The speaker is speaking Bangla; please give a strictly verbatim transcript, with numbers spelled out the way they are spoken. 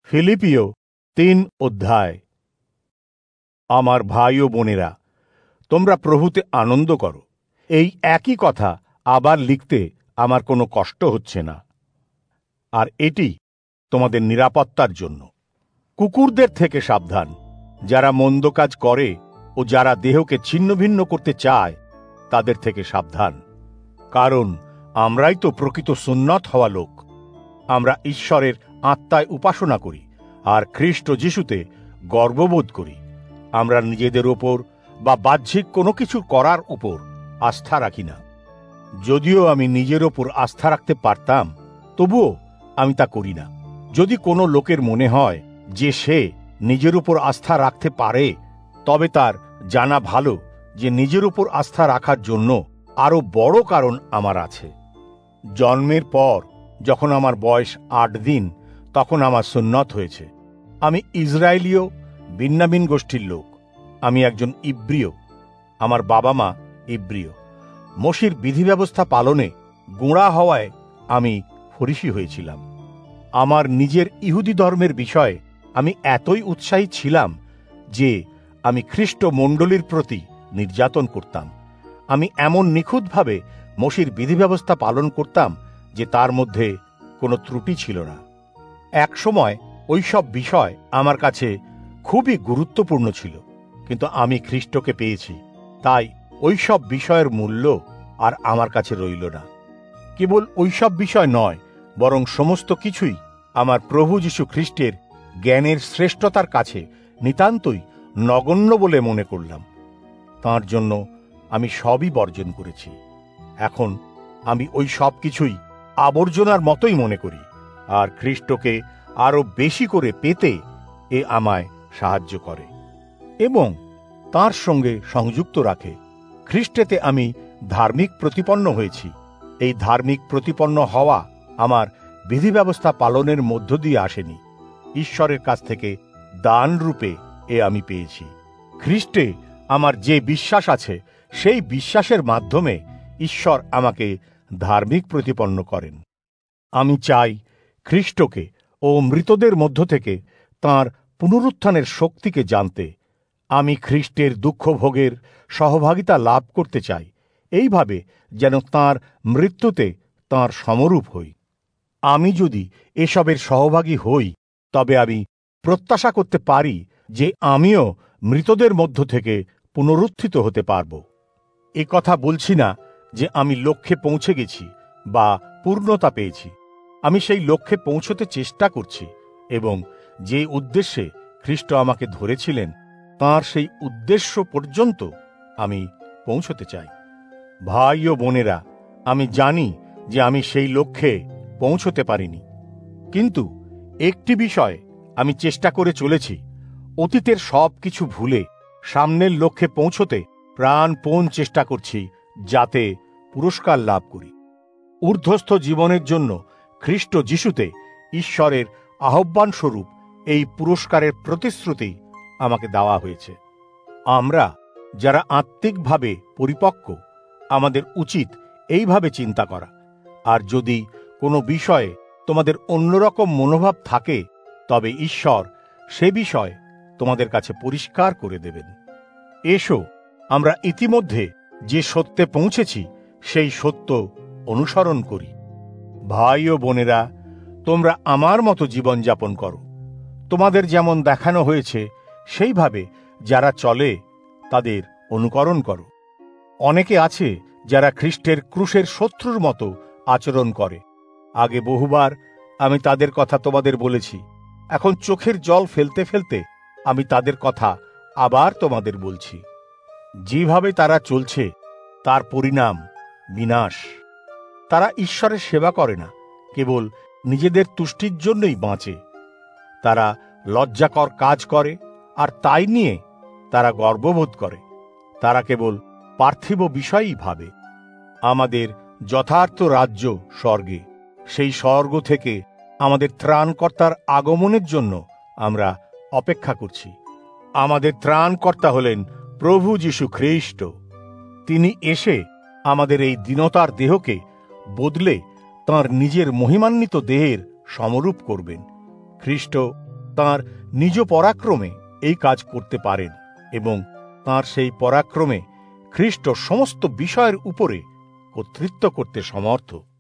ফিলিপিও তিন অধ্যায়। আমার ভাই ও বোনেরা, তোমরা প্রভুতে আনন্দ করো। এই একই কথা আবার লিখতে আমার কোনো কষ্ট হচ্ছে না, আর এটি তোমাদের নিরাপত্তার জন্য। কুকুরদের থেকে সাবধান, যারা মন্দ কাজ করে ও যারা দেহকে ছিন্নভিন্ন করতে চায় তাদের থেকে সাবধান। কারণ আমরাই তো প্রকৃত সুন্নত হওয়া লোক। আমরা ঈশ্বরের আত্মায় উপাসনা করি আর খ্রিস্ট যিশুতে গর্ববোধ করি। আমরা নিজেদের ওপর বা বাহ্যিক কোনো কিছু করার উপর আস্থা রাখি না। যদিও আমি নিজের ওপর আস্থা রাখতে পারতাম, তবুও আমি তা করি না। যদি কোনো লোকের মনে হয় যে সে নিজের উপর আস্থা রাখতে পারে, তবে তার জানা ভালো যে নিজের উপর আস্থা রাখার জন্য আরও বড় কারণ আমার আছে। জন্মের পর যখন আমার বয়স আট দিন, তখন আমার সুন্নত হয়েছে। আমি ইসরায়েলীয় বিন্যামিন গোষ্ঠীর লোক। আমি একজন ইব্রিয়। আমার বাবা মা ইব্রিয়। মোশির বিধি ব্যবস্থা পালনে গোঁড়া হওয়ায় আমি ফরিসি হয়েছিলাম। আমার নিজের ইহুদি ধর্মের বিষয়ে আমি এতই উৎসাহী ছিলাম যে আমি খ্রিস্ট মণ্ডলীর প্রতি নির্যাতন করতাম। আমি এমন নিখুঁতভাবে মোশির বিধি ব্যবস্থা পালন করতাম যে তার মধ্যে কোনো ত্রুটি ছিল না। এক সময় ওই সব বিষয় আমার কাছে খুবই গুরুত্বপূর্ণ ছিল, কিন্তু আমি খ্রিস্টকে পেয়েছি, তাই ওই সব বিষয়ের মূল্য আর আমার কাছে রইল না। কেবল ওই সব বিষয় নয়, বরং সমস্ত কিছুই আমার প্রভু যীশু খ্রিস্টের জ্ঞানের শ্রেষ্ঠতার কাছে নিতান্তই নগণ্য বলে মনে করলাম। তাঁর জন্য আমি সবই বর্জন করেছি। এখন আমি ওই সব কিছুই আবর্জনার মতোই মনে করি, আর খ্রিস্টকে আরো বেশি করে পেতে এ আমায় সাহায্য করে এবং তাঁর সঙ্গে সংযুক্ত রাখে। খ্রিস্টেতে আমি ধার্মিক প্রতিপন্ন হয়েছি। এই ধার্মিক প্রতিপন্ন হওয়া আমার বিধি ব্যবস্থা পালনের মধ্য দিয়ে আসেনি, ঈশ্বরের কাছ থেকে দান রূপে এ আমি পেয়েছি। খ্রিস্টে আমার যে বিশ্বাস আছে, সেই বিশ্বাসের মাধ্যমে ঈশ্বর আমাকে ধার্মিক প্রতিপন্ন করেন। আমি চাই খ্রিস্টকে ও মৃতদের মধ্য থেকে তাঁর পুনরুত্থানের শক্তিকে জানতে। আমি খ্রিস্টের দুঃখ ভোগের সহভাগিতা লাভ করতে চাই, এইভাবে যেন তাঁর মৃত্যুতে তাঁর সমরূপ হই। আমি যদি এসবের সহভাগী হই, তবে আমি প্রত্যাশা করতে পারি যে আমিও মৃতদের মধ্য থেকে পুনরুত্থিত হতে পারব। এ কথা বলছি না যে আমি লক্ষ্যে পৌঁছে গেছি বা পূর্ণতা পেয়েছি। আমি সেই লক্ষ্যে পৌঁছতে চেষ্টা করছি এবং যে উদ্দেশ্যে খ্রিস্ট আমাকে ধরেছিলেন, তাঁর সেই উদ্দেশ্য পর্যন্ত আমি পৌঁছতে চাই। ভাই ও বোনেরা, আমি জানি যে আমি সেই লক্ষ্যে পৌঁছতে পারিনি, কিন্তু একটি বিষয় আমি চেষ্টা করে চলেছি। অতীতের সব কিছু ভুলে সামনের লক্ষ্যে পৌঁছতে প্রাণপণ চেষ্টা করছি, যাতে পুরস্কার লাভ করি। ঊর্ধ্বস্থ জীবনের জন্য খ্রিস্ট যিশুতে ঈশ্বরের আহ্বান স্বরূপ এই পুরস্কারের প্রতিশ্রুতি আমাকে দেওয়া হয়েছে। আমরা যারা আত্মিকভাবে পরিপক্ক, আমাদের উচিত এইভাবে চিন্তা করা। আর যদি কোনো বিষয়ে তোমাদের অন্যরকম মনোভাব থাকে, তবে ঈশ্বর সে বিষয় তোমাদের কাছে পরিষ্কার করে দেবেন। এসো, আমরা ইতিমধ্যে যে সত্যে পৌঁছেছি সেই সত্য অনুসরণ করি। ভাই ও বোনেরা, তোমরা আমার মতো জীবনযাপন করো। তোমাদের যেমন দেখানো হয়েছে সেইভাবে যারা চলে তাদের অনুকরণ করো। অনেকে আছে যারা খ্রিস্টের ক্রুশের শত্রুর মতো আচরণ করে। আগে বহুবার আমি তাদের কথা তোমাদের বলেছি। এখন চোখের জল ফেলতে ফেলতে আমি তাদের কথা আবার তোমাদের বলছি। যেভাবে তারা চলছে তার পরিণাম বিনাশ। তারা ঈশ্বরের সেবা করে না, কেবল নিজেদের তুষ্টির জন্যই বাঁচে। তারা লজ্জাকর কাজ করে, আর তাই নিয়ে তারা গর্ববোধ করে। তারা কেবল পার্থিব বিষয়ই ভাবে। আমাদের যথার্থ রাজ্য স্বর্গে। সেই স্বর্গ থেকে আমাদের ত্রাণকর্তার আগমনের জন্য আমরা অপেক্ষা করছি। আমাদের ত্রাণকর্তা হলেন প্রভু যীশু খ্রিস্ট। তিনি এসে আমাদের এই দীনতার দেহকে বদলে তাঁর নিজের মহিমান্বিত দেহের সমরূপ করবেন। খ্রিস্ট তাঁর নিজ পরাক্রমে এই কাজ করতে পারেন এবং তাঁর সেই পরাক্রমে খ্রিস্ট সমস্ত বিষয়ের উপরে কর্তৃত্ব করতে সমর্থ।